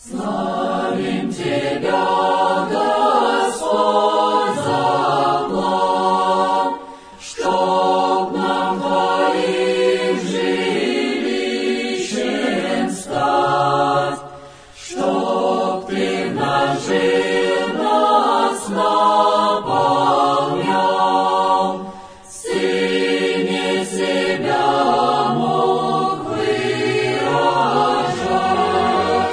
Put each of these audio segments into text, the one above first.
Славим Тебя, Господь, за план, чтоб нам Твоим жилищем стать, чтоб Ты нажил нас наполнял, Сыне себя мог выражать.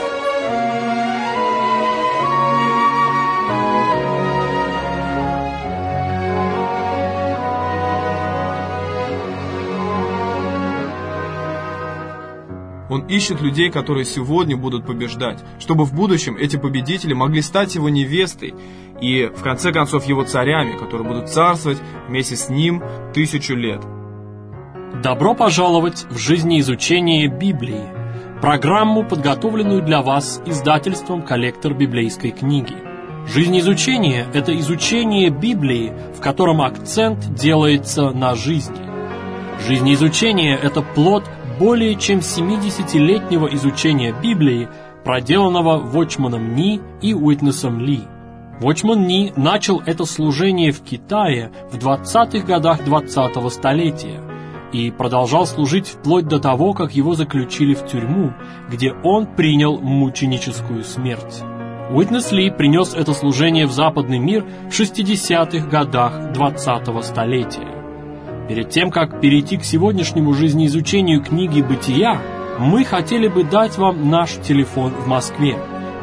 Он ищет людей, которые сегодня будут побеждать, чтобы в будущем эти победители могли стать его невестой и, в конце концов, его царями, которые будут царствовать вместе с ним 1000 лет. Добро пожаловать в жизнеизучение Библии, программу, подготовленную для вас издательством «Коллектор библейской книги». Жизнеизучение – это изучение Библии, в котором акцент делается на жизни. Жизнеизучение – это плод более чем 70-летнего изучения Библии, проделанного Watchman Nee и Уитнесом Ли. Watchman Nee начал это служение в Китае в 20-х годах 20-го столетия и продолжал служить вплоть до того, как его заключили в тюрьму, где он принял мученическую смерть. Уитнес Ли принес это служение в западный мир в 60-х годах 20-го столетия. Перед тем, как перейти к сегодняшнему жизнеизучению книги «Бытия», мы хотели бы дать вам наш телефон в Москве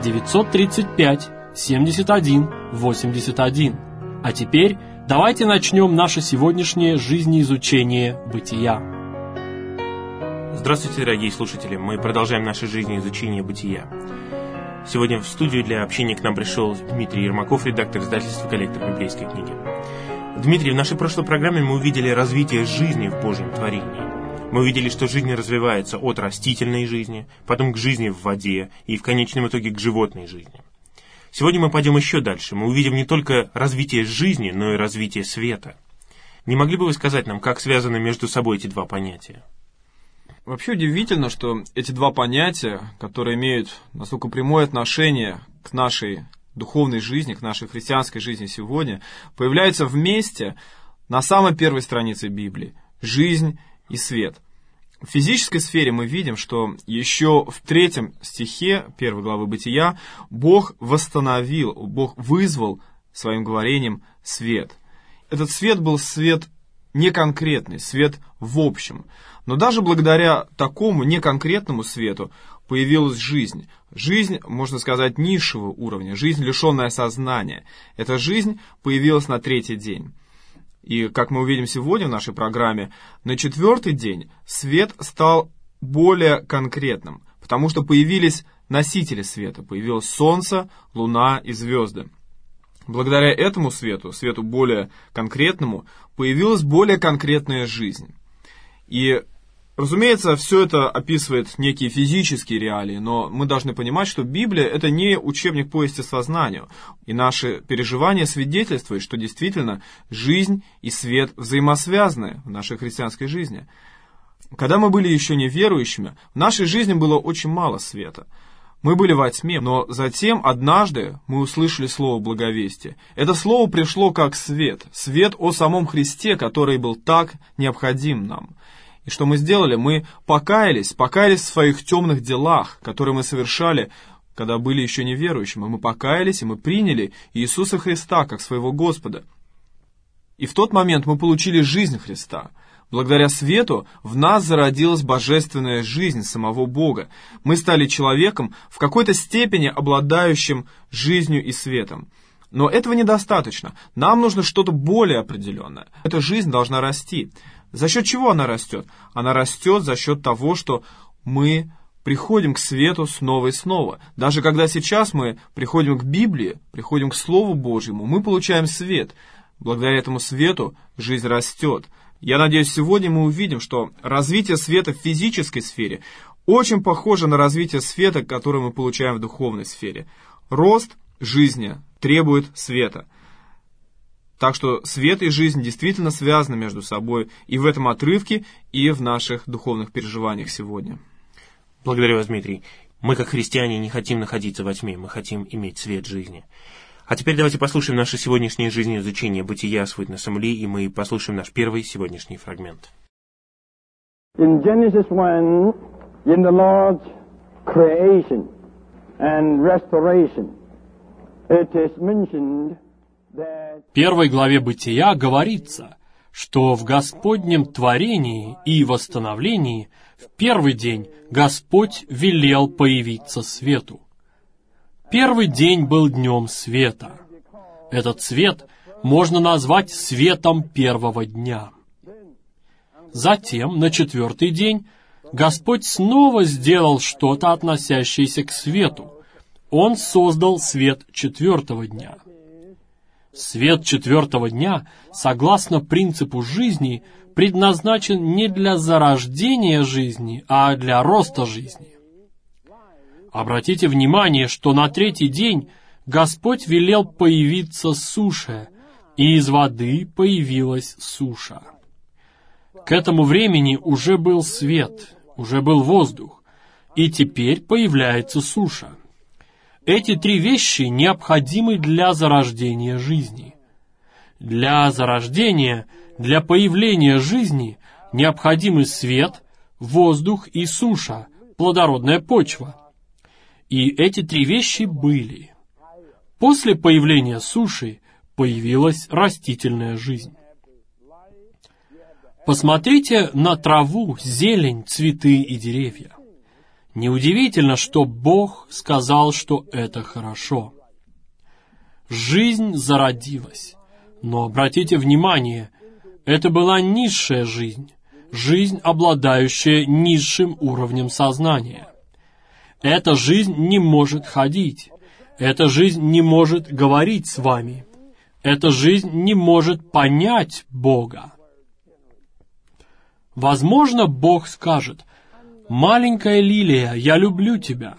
935-71-81. А теперь давайте начнем наше сегодняшнее жизнеизучение «Бытия». Здравствуйте, дорогие слушатели! Мы продолжаем наше жизнеизучение «Бытия». Сегодня в студию для общения к нам пришел Дмитрий Ермаков, редактор издательства «Коллектор библейской книги». Дмитрий, в нашей прошлой программе мы увидели развитие жизни в Божьем творении. Мы увидели, что жизнь развивается от растительной жизни, потом к жизни в воде и в конечном итоге к животной жизни. Сегодня мы пойдем еще дальше. Мы увидим не только развитие жизни, но и развитие света. Не могли бы вы сказать нам, как связаны между собой эти два понятия? Вообще удивительно, что эти два понятия, которые имеют настолько прямое отношение к нашей духовной жизни, к нашей христианской жизни сегодня, появляются вместе на самой первой странице Библии – жизнь и свет. В физической сфере мы видим, что еще в 3 стихе 1 главы Бытия Бог восстановил, Бог вызвал своим говорением свет. Этот свет был свет неконкретный, свет в общем. Но даже благодаря такому неконкретному свету появилась жизнь. Жизнь, можно сказать, низшего уровня, жизнь, лишенная сознания. Эта жизнь появилась на 3-й день. И, как мы увидим сегодня в нашей программе, на 4-й день свет стал более конкретным, потому что появились носители света, появилось солнце, луна и звезды. Благодаря этому свету, свету более конкретному, появилась более конкретная жизнь. И, разумеется, все это описывает некие физические реалии, но мы должны понимать, что Библия – это не учебник по естествознанию, и наши переживания свидетельствуют, что действительно жизнь и свет взаимосвязаны в нашей христианской жизни. Когда мы были еще неверующими, в нашей жизни было очень мало света. Мы были во тьме, но затем однажды мы услышали слово благовестия. Это слово пришло как свет, свет о самом Христе, который был так необходим нам. И что мы сделали? Мы покаялись в своих темных делах, которые мы совершали, когда были еще неверующими. Мы покаялись, и мы приняли Иисуса Христа как своего Господа. И в тот момент мы получили жизнь Христа. Благодаря свету в нас зародилась божественная жизнь самого Бога. Мы стали человеком, в какой-то степени обладающим жизнью и светом. Но этого недостаточно. Нам нужно что-то более определенное. Эта жизнь должна расти. За счет чего она растет? Она растет за счет того, что мы приходим к свету снова и снова. Даже когда сейчас мы приходим к Библии, приходим к Слову Божьему, мы получаем свет. Благодаря этому свету жизнь растет. Я надеюсь, сегодня мы увидим, что развитие света в физической сфере очень похоже на развитие света, которое мы получаем в духовной сфере. Рост жизни требует света. Так что свет и жизнь действительно связаны между собой и в этом отрывке, и в наших духовных переживаниях сегодня. Благодарю вас, Дмитрий. Мы, как христиане, не хотим находиться во тьме, мы хотим иметь свет жизни. А теперь давайте послушаем наше сегодняшнее жизнеизучение бытия с Уитнесом Ли, и мы послушаем наш первый сегодняшний фрагмент. In Genesis 1, in the Lord's creation and restoration, it is mentioned that... В первой главе Бытия говорится, что в Господнем творении и восстановлении в первый день Господь велел появиться свету. Первый день был днем света. Этот свет можно назвать светом первого дня. Затем, на четвертый день, Господь снова сделал что-то, относящееся к свету. Он создал свет четвертого дня. Свет четвертого дня, согласно принципу жизни, предназначен не для зарождения жизни, а для роста жизни. Обратите внимание, что на третий день Господь велел появиться суше, и из воды появилась суша. К этому времени уже был свет, уже был воздух, и теперь появляется суша. Эти три вещи необходимы для зарождения жизни. Для зарождения, для появления жизни необходимы свет, воздух и суша, плодородная почва. И эти три вещи были. После появления суши появилась растительная жизнь. Посмотрите на траву, зелень, цветы и деревья. Неудивительно, что Бог сказал, что это хорошо. Жизнь зародилась. Но обратите внимание, это была низшая жизнь, жизнь, обладающая низшим уровнем сознания. Эта жизнь не может ходить. Эта жизнь не может говорить с вами. Эта жизнь не может понять Бога. Возможно, Бог скажет: «Маленькая лилия, я люблю тебя».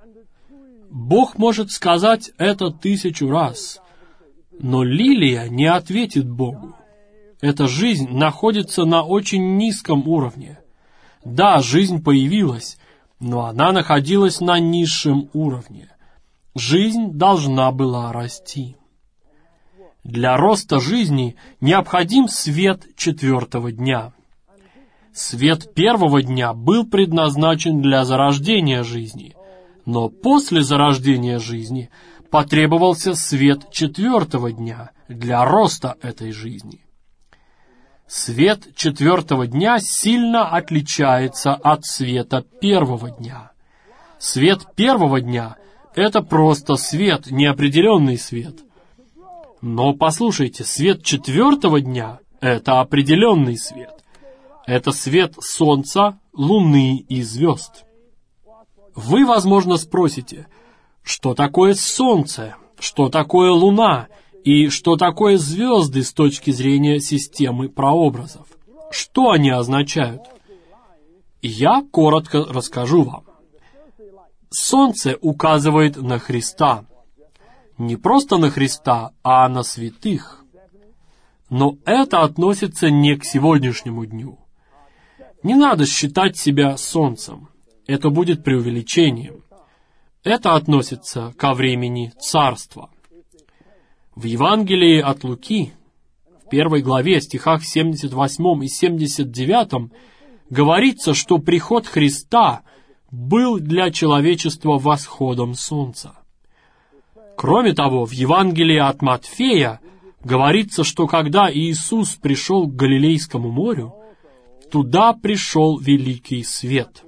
Бог может сказать это 1000 раз, но лилия не ответит Богу. Эта жизнь находится на очень низком уровне. Да, жизнь появилась, но она находилась на низшем уровне. Жизнь должна была расти. Для роста жизни необходим свет четвертого дня. Свет первого дня был предназначен для зарождения жизни, но после зарождения жизни потребовался свет четвертого дня для роста этой жизни. Свет четвертого дня сильно отличается от света первого дня. Свет первого дня — это просто свет, неопределенный свет. Но послушайте, свет четвертого дня — это определенный свет. Это свет солнца, луны и звезд. Вы, возможно, спросите, что такое солнце, что такое луна и что такое звезды с точки зрения системы прообразов? Что они означают? Я коротко расскажу вам. Солнце указывает на Христа. Не просто на Христа, а на святых. Но это относится не к сегодняшнему дню. Не надо считать себя солнцем. Это будет преувеличением. Это относится ко времени царства. В Евангелии от Луки, в 1 главе, стихах 78 и 79, говорится, что приход Христа был для человечества восходом солнца. Кроме того, в Евангелии от Матфея говорится, что когда Иисус пришел к Галилейскому морю, туда пришел великий свет.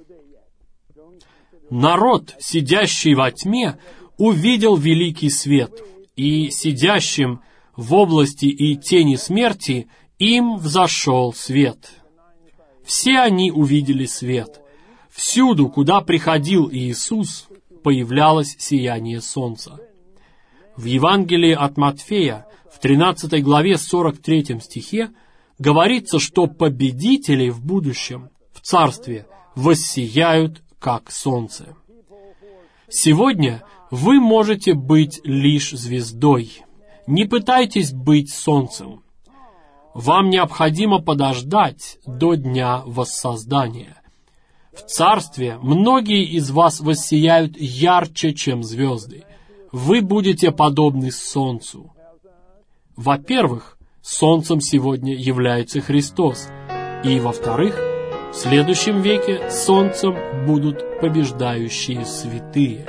Народ, сидящий во тьме, увидел великий свет, и сидящим в области и тени смерти им взошел свет. Все они увидели свет. Всюду, куда приходил Иисус, появлялось сияние солнца. В Евангелии от Матфея, в 13 главе 43 стихе, говорится, что победители в будущем, в царстве, воссияют, как солнце. Сегодня вы можете быть лишь звездой. Не пытайтесь быть солнцем. Вам необходимо подождать до дня воссоздания. В Царстве многие из вас воссияют ярче, чем звезды. Вы будете подобны солнцу. Во-первых, солнцем сегодня является Христос. И, во-вторых, в следующем веке солнцем будут побеждающие святые.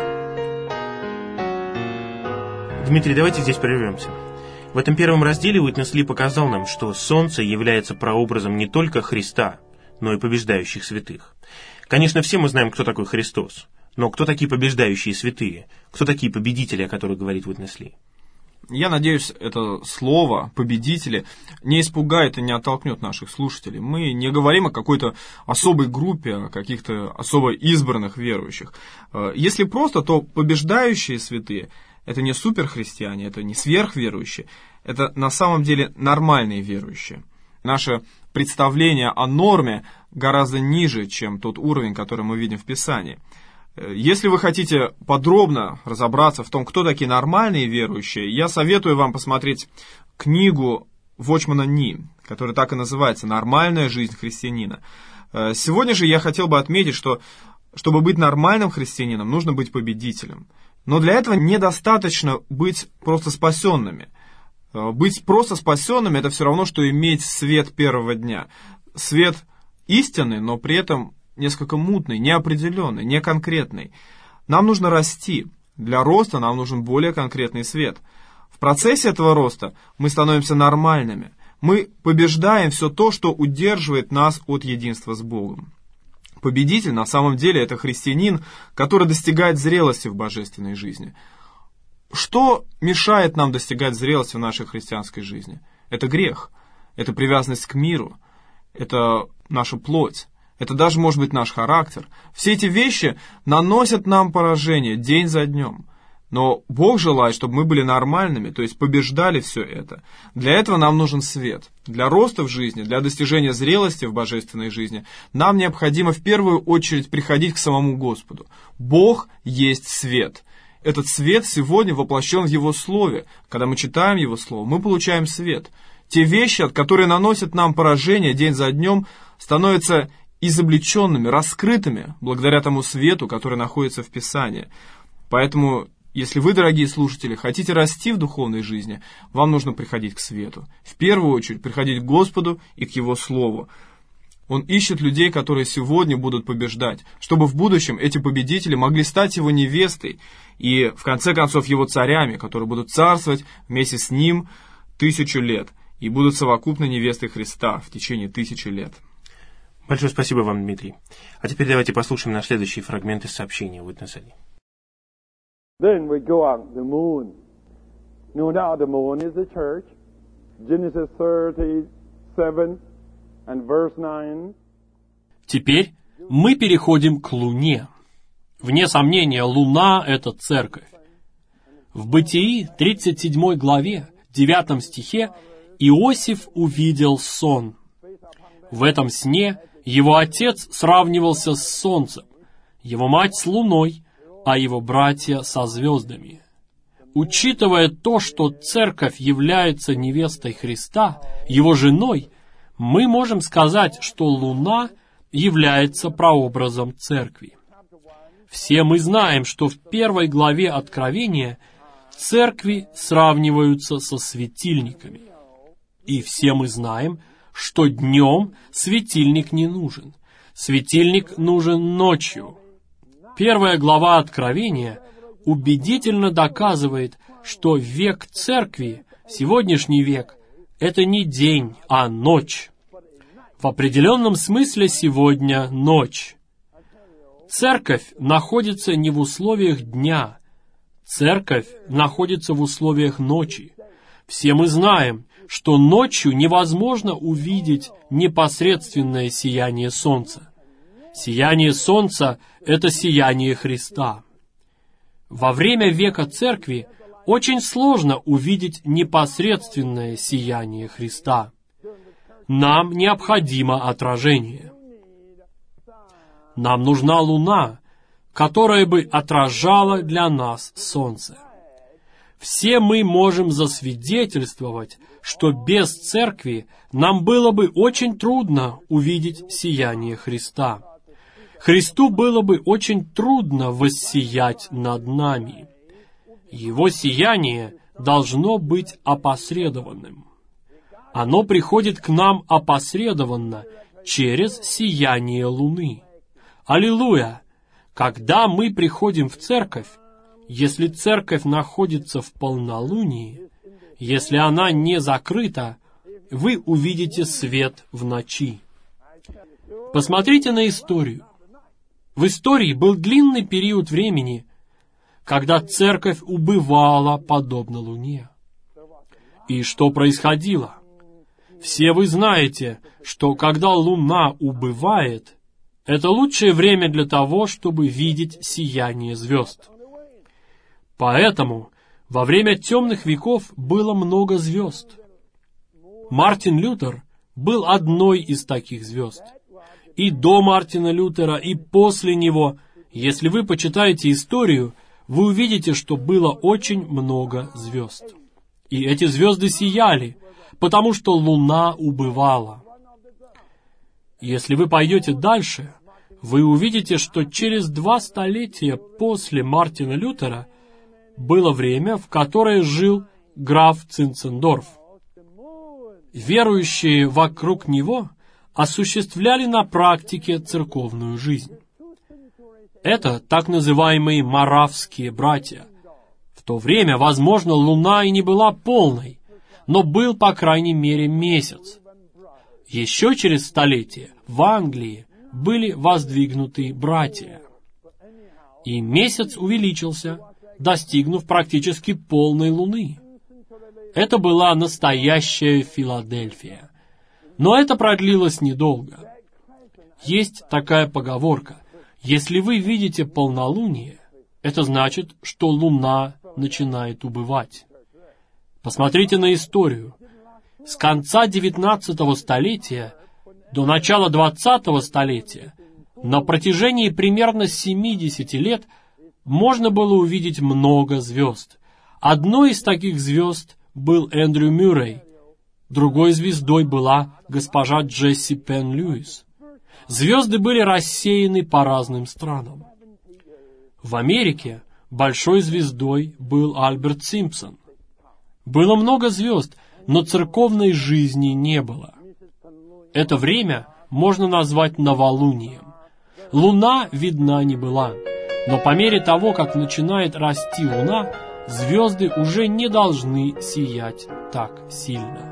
Дмитрий, давайте здесь прервемся. В этом первом разделе Уитнес Ли показал нам, что солнце является прообразом не только Христа, но и побеждающих святых. Конечно, все мы знаем, кто такой Христос, но кто такие побеждающие святые? Кто такие победители, о которых говорит Уитнес Ли? Я надеюсь, это слово «победители» не испугает и не оттолкнет наших слушателей. Мы не говорим о какой-то особой группе, о каких-то особо избранных верующих. Если просто, то побеждающие святые – это не суперхристиане, это не сверхверующие, это на самом деле нормальные верующие. Наше представление о норме гораздо ниже, чем тот уровень, который мы видим в Писании. Если вы хотите подробно разобраться в том, кто такие нормальные верующие, я советую вам посмотреть книгу Watchman Nee, которая так и называется «Нормальная жизнь христианина». Сегодня же я хотел бы отметить, что чтобы быть нормальным христианином, нужно быть победителем. Но для этого недостаточно быть просто спасенными. Быть просто спасенными – это все равно, что иметь свет первого дня. Свет истинный, но при этом несколько мутный, неопределенный, неконкретный. Нам нужно расти. Для роста нам нужен более конкретный свет. В процессе этого роста мы становимся нормальными. Мы побеждаем все то, что удерживает нас от единства с Богом. Победитель на самом деле это христианин, который достигает зрелости в божественной жизни. Что мешает нам достигать зрелости в нашей христианской жизни? Это грех, это привязанность к миру, это наша плоть. Это даже может быть наш характер. Все эти вещи наносят нам поражение день за днем. Но Бог желает, чтобы мы были нормальными, то есть побеждали все это. Для этого нам нужен свет. Для роста в жизни, для достижения зрелости в божественной жизни нам необходимо в первую очередь приходить к самому Господу. Бог есть свет. Этот свет сегодня воплощен в Его Слове. Когда мы читаем Его Слово, мы получаем свет. Те вещи, которые наносят нам поражение день за днем, становятся изобличенными, раскрытыми, благодаря тому свету, который находится в Писании. Поэтому, если вы, дорогие слушатели, хотите расти в духовной жизни, вам нужно приходить к свету. В первую очередь, приходить к Господу и к Его Слову. Он ищет людей, которые сегодня будут побеждать, чтобы в будущем эти победители могли стать Его невестой и, в конце концов, Его царями, которые будут царствовать вместе с Ним 1000 лет и будут совокупной невестой Христа в течение 1000 лет. Большое спасибо вам, Дмитрий. А теперь давайте послушаем наш следующий фрагмент из сообщения Уитнеса Ли. Then we go out the moon. No doubt the moon is the church. Genesis 37 and verse 9. Теперь мы переходим к Луне. Вне сомнения, Луна — это церковь. В Бытии, 37 главе, 9 стихе, Иосиф увидел сон. В этом сне его отец сравнивался с солнцем, его мать с луной, а его братья со звездами. Учитывая то, что церковь является невестой Христа, его женой, мы можем сказать, что луна является прообразом церкви. Все мы знаем, что в 1 главе Откровения церкви сравниваются со светильниками. И все мы знаем, что днем светильник не нужен. Светильник нужен ночью. 1 глава Откровения убедительно доказывает, что век церкви, сегодняшний век, это не день, а ночь. В определенном смысле сегодня ночь. Церковь находится не в условиях дня. Церковь находится в условиях ночи. Все мы знаем, что ночью невозможно увидеть непосредственное сияние солнца. Сияние солнца — это сияние Христа. Во время века церкви очень сложно увидеть непосредственное сияние Христа. Нам необходимо отражение. Нам нужна луна, которая бы отражала для нас солнце. Все мы можем засвидетельствовать, что без церкви нам было бы очень трудно увидеть сияние Христа. Христу было бы очень трудно воссиять над нами. Его сияние должно быть опосредованным. Оно приходит к нам опосредованно через сияние Луны. Аллилуйя! Когда мы приходим в церковь, если церковь находится в полнолунии, если она не закрыта, вы увидите свет в ночи. Посмотрите на историю. В истории был длинный период времени, когда церковь убывала подобно Луне. И что происходило? Все вы знаете, что когда Луна убывает, это лучшее время для того, чтобы видеть сияние звезд. Поэтому во время темных веков было много звезд. Мартин Лютер был одной из таких звезд. И до Мартина Лютера, и после него, если вы почитаете историю, вы увидите, что было очень много звезд. И эти звезды сияли, потому что Луна убывала. Если вы пойдете дальше, вы увидите, что через 2 столетия после Мартина Лютера было время, в которое жил граф Цинцендорф. Верующие вокруг него осуществляли на практике церковную жизнь. Это так называемые моравские братья. В то время, возможно, Луна и не была полной, но был, по крайней мере, месяц. Еще через столетие в Англии были воздвигнуты братья. И месяц увеличился, достигнув практически полной Луны. Это была настоящая Филадельфия. Но это продлилось недолго. Есть такая поговорка: если вы видите полнолуние, это значит, что Луна начинает убывать. Посмотрите на историю. С конца 19 столетия до начала 20 столетия на протяжении примерно 70 лет можно было увидеть много звезд. Одной из таких звезд был Эндрю Мюррей. Другой звездой была госпожа Джесси Пен Льюис. Звезды были рассеяны по разным странам. В Америке большой звездой был Альберт Симпсон. Было много звезд, но церковной жизни не было. Это время можно назвать новолунием. Луна видна не была, но по мере того, как начинает расти Луна, звезды уже не должны сиять так сильно.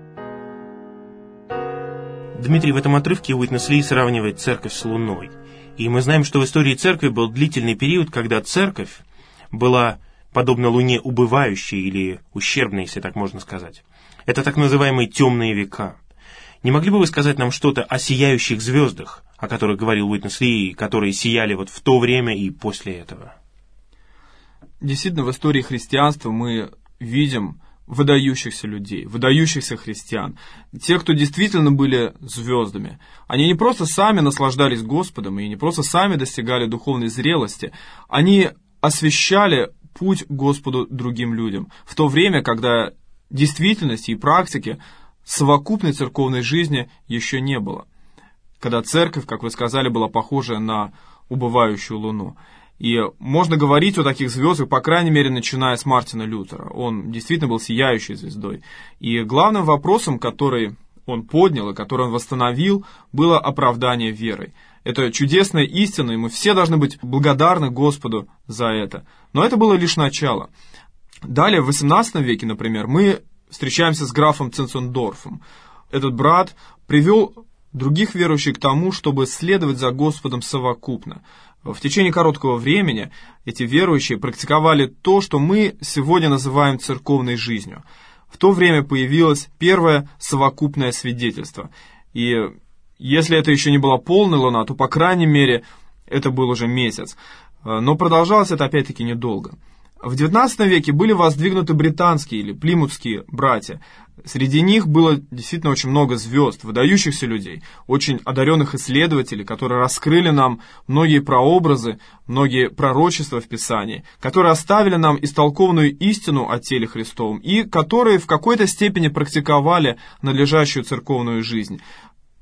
Дмитрий в этом отрывке Уитнес Ли сравнивает церковь с Луной. И мы знаем, что в истории церкви был длительный период, когда церковь была подобно Луне убывающей или ущербной, если так можно сказать. Это так называемые темные века. Не могли бы вы сказать нам что-то о сияющих звездах, о которых говорил Уитнес Ли, которые сияли вот в то время и после этого? Действительно, в истории христианства мы видим выдающихся людей, выдающихся христиан, тех, кто действительно были звездами. Они не просто сами наслаждались Господом и не просто сами достигали духовной зрелости, они освещали путь к Господу другим людям. В то время, когда действительности и практики совокупной церковной жизни еще не было. Когда церковь, как вы сказали, была похожа на убывающую луну. И можно говорить о таких звездах, по крайней мере, начиная с Мартина Лютера. Он действительно был сияющей звездой. И главным вопросом, который он поднял и который он восстановил, было оправдание верой. Это чудесная истина, и мы все должны быть благодарны Господу за это. Но это было лишь начало. Далее, в XVIII веке, например, мы встречаемся с графом Цинцендорфом. Этот брат привел других верующих к тому, чтобы следовать за Господом совокупно. В течение короткого времени эти верующие практиковали то, что мы сегодня называем церковной жизнью. В то время появилось первое совокупное свидетельство. И если это еще не была полная луна, то, по крайней мере, это был уже месяц. Но продолжалось это, опять-таки, недолго. В XIX веке были воздвигнуты британские или плимутские братья. Среди них было действительно очень много звезд, выдающихся людей, очень одаренных исследователей, которые раскрыли нам многие прообразы, многие пророчества в Писании, которые оставили нам истолкованную истину о теле Христовом и которые в какой-то степени практиковали надлежащую церковную жизнь.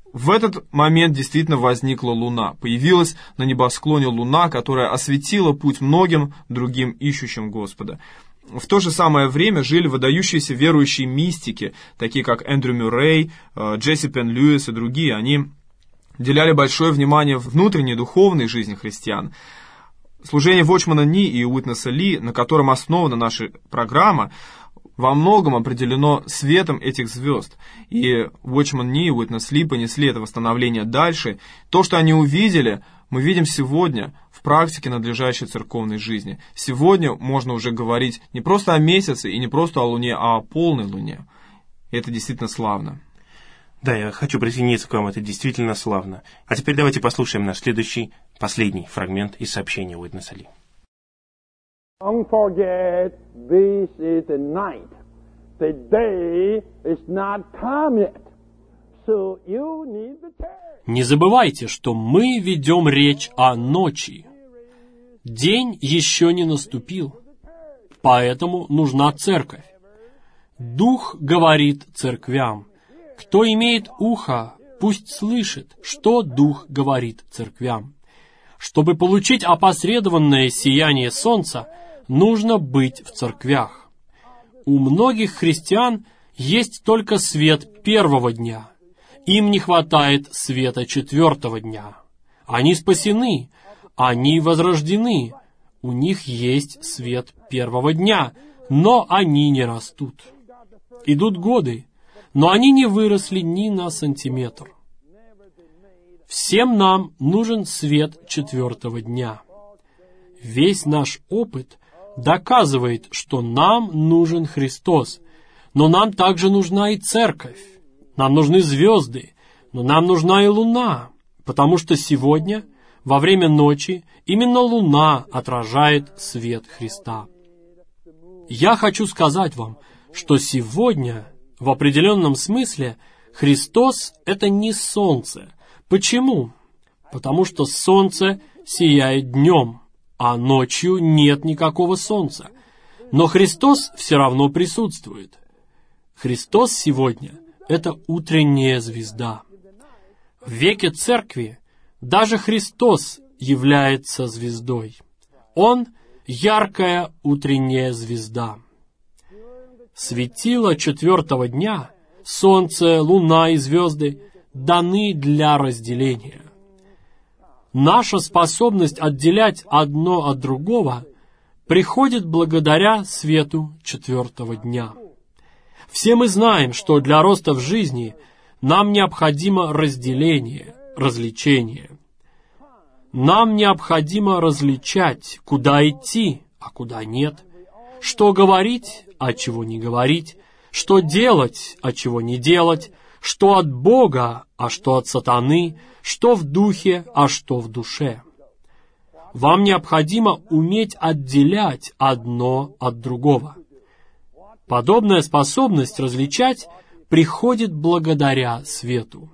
В этот момент действительно возникла луна. Появилась на небосклоне луна, которая осветила путь многим другим ищущим Господа. В то же самое время жили выдающиеся верующие мистики, такие как Эндрю Мюррей, Джесси Пен Льюис и другие. Они уделяли большое внимание внутренней духовной жизни христиан. Служение Watchman Nee и Уитнеса Ли, на котором основана наша программа, во многом определено светом этих звезд. И Watchman Nee и Уитнес Ли понесли это восстановление дальше. То, что они увидели, мы видим сегодня в практике надлежащей церковной жизни. Сегодня можно уже говорить не просто о месяце и не просто о луне, а о полной луне. И это действительно славно. Да, я хочу присоединиться к вам, это действительно славно. А теперь давайте послушаем наш следующий, последний фрагмент из сообщения Уитнеса Ли. Don't forget, this is the night. The day is not come yet. So you need the church. Не забывайте, что мы ведем речь о ночи. День еще не наступил, поэтому нужна церковь. Дух говорит церквям. Кто имеет ухо, пусть слышит, что Дух говорит церквям. Чтобы получить опосредованное сияние солнца, нужно быть в церквях. У многих христиан есть только свет первого дня. Им не хватает света четвертого дня. Они спасены, они возрождены. У них есть свет первого дня, но они не растут. Идут годы, но они не выросли ни на сантиметр. Всем нам нужен свет четвертого дня. Весь наш опыт доказывает, что нам нужен Христос, но нам также нужна и церковь. Нам нужны звезды, но нам нужна и луна, потому что сегодня, во время ночи, именно луна отражает свет Христа. Я хочу сказать вам, что сегодня, в определенном смысле, Христос — это не солнце. Почему? Потому что солнце сияет днем, а ночью нет никакого солнца. Но Христос все равно присутствует. Христос сегодня — это утренняя звезда. В веке церкви даже Христос является звездой. Он — яркая утренняя звезда. Светило четвертого дня, солнце, луна и звезды даны для разделения. Наша способность отделять одно от другого приходит благодаря свету четвертого дня. Все мы знаем, что для роста в жизни нам необходимо разделение, развлечение. Нам необходимо различать, куда идти, а куда нет, что говорить, а чего не говорить, что делать, а чего не делать, что от Бога, а что от сатаны, что в духе, а что в душе. Вам необходимо уметь отделять одно от другого. Подобная способность различать приходит благодаря свету.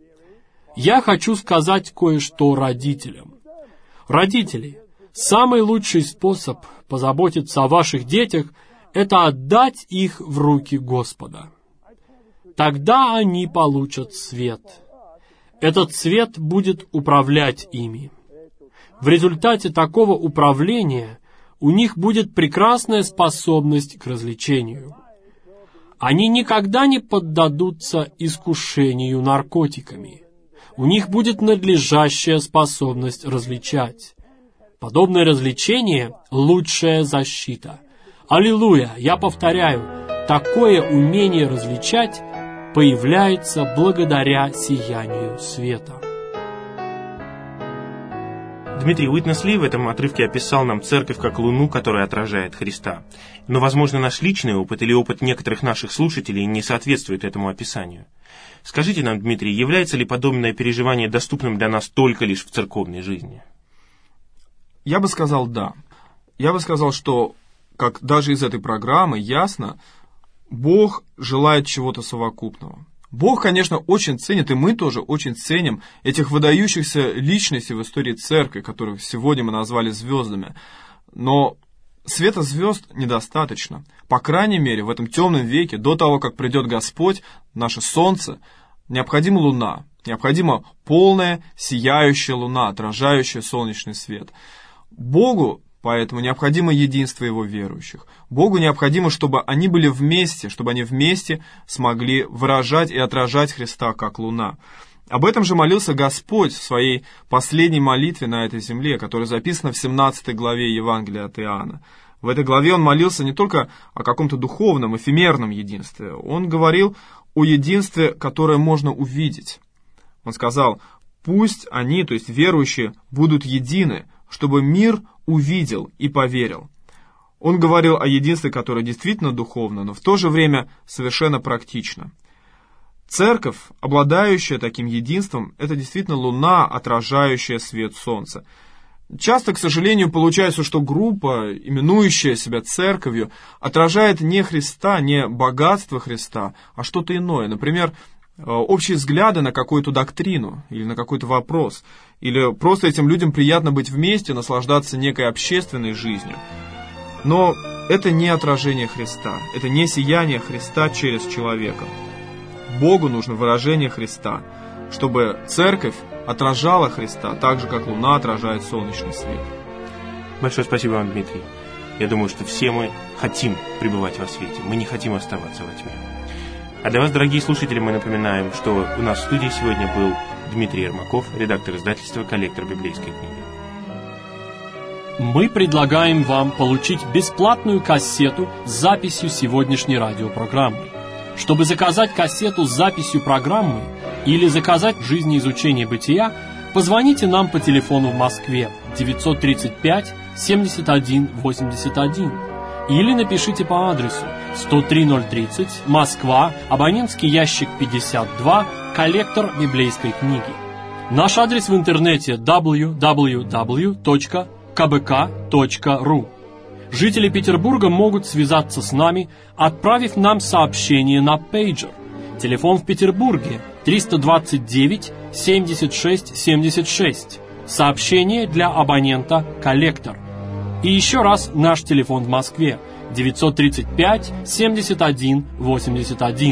Я хочу сказать кое-что родителям. Родители, самый лучший способ позаботиться о ваших детях — это отдать их в руки Господа. Тогда они получат свет. Этот свет будет управлять ими. В результате такого управления у них будет прекрасная способность к развлечению. Они никогда не поддадутся искушению наркотиками. У них будет надлежащая способность различать. Подобное развлечение — лучшая защита. Аллилуйя! Я повторяю, такое умение различать появляется благодаря сиянию света. Дмитрий Уитнес Ли в этом отрывке описал нам церковь как луну, которая отражает Христа. Но, возможно, наш личный опыт или опыт некоторых наших слушателей не соответствует этому описанию. Скажите нам, Дмитрий, является ли подобное переживание доступным для нас только лишь в церковной жизни? Я бы сказал «да». Я бы сказал, что, как даже из этой программы ясно, Бог желает чего-то совокупного. Бог, конечно, очень ценит, и мы тоже очень ценим этих выдающихся личностей в истории церкви, которых сегодня мы назвали звездами. Но света звезд недостаточно. По крайней мере, в этом темном веке, до того, как придет Господь, наше солнце, необходима луна. Необходима полная, сияющая луна, отражающая солнечный свет. Богу поэтому необходимо единство Его верующих. Богу необходимо, чтобы они были вместе, чтобы они вместе смогли выражать и отражать Христа, как луна. Об этом же молился Господь в своей последней молитве на этой земле, которая записана в 17 главе Евангелия от Иоанна. В этой главе он молился не только о каком-то духовном, эфемерном единстве. Он говорил о единстве, которое можно увидеть. Он сказал: «Пусть они, то есть верующие, будут едины, чтобы мир увидел и поверил». Он говорил о единстве, которое действительно духовно, но в то же время совершенно практично. Церковь, обладающая таким единством, это действительно луна, отражающая свет солнца. Часто, к сожалению, получается, что группа, именующая себя церковью, отражает не Христа, не богатство Христа, а что-то иное. Например, общие взгляды на какую-то доктрину или на какой-то вопрос. Или просто этим людям приятно быть вместе, наслаждаться некой общественной жизнью. Но это не отражение Христа, это не сияние Христа через человека. Богу нужно выражение Христа, чтобы церковь отражала Христа так же, как луна отражает солнечный свет. Большое спасибо вам, Дмитрий. Я думаю, что все мы хотим пребывать во свете, мы не хотим оставаться во тьме. А для вас, дорогие слушатели, мы напоминаем, что у нас в студии сегодня был Дмитрий Ермаков, редактор издательства «Коллектор библейской книги». Мы предлагаем вам получить бесплатную кассету с записью сегодняшней радиопрограммы. Чтобы заказать кассету с записью программы или заказать «Жизнеизучение бытия», позвоните нам по телефону в Москве 935 71 81 или напишите по адресу 103030, Москва, абонентский ящик 52, коллектор библейской книги. Наш адрес в интернете www.kbk.ru. Жители Петербурга могут связаться с нами, отправив нам сообщение на пейджер. Телефон в Петербурге 329 76 76. Сообщение для абонента «Коллектор». И еще раз наш телефон в Москве 935 71 81.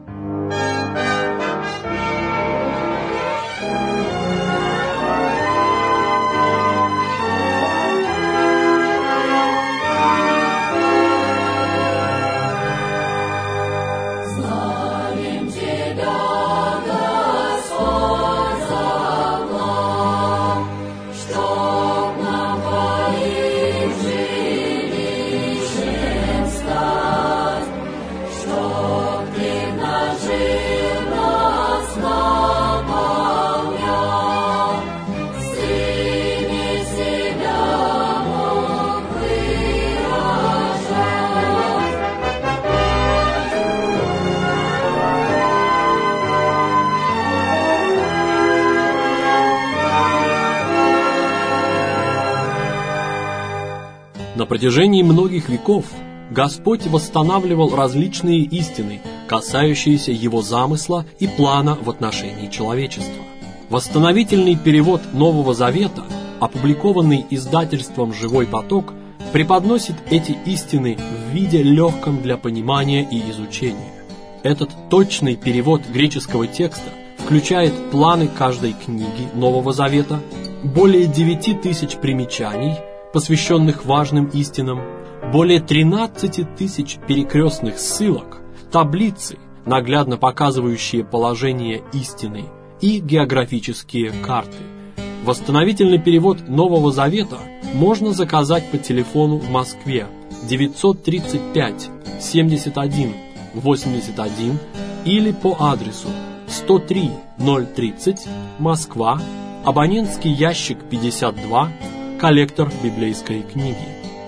На протяжении многих веков Господь восстанавливал различные истины, касающиеся Его замысла и плана в отношении человечества. Восстановительный перевод Нового Завета, опубликованный издательством «Живой поток», преподносит эти истины в виде легком для понимания и изучения. Этот точный перевод греческого текста включает планы каждой книги Нового Завета, более 9000 примечаний, посвященных важным истинам, более 13 000 перекрестных ссылок, таблицы, наглядно показывающие положение истины, и географические карты. Восстановительный перевод Нового Завета можно заказать по телефону в Москве 935 71 81 или по адресу 103 030, Москва, абонентский ящик 52, коллектор библейской книги.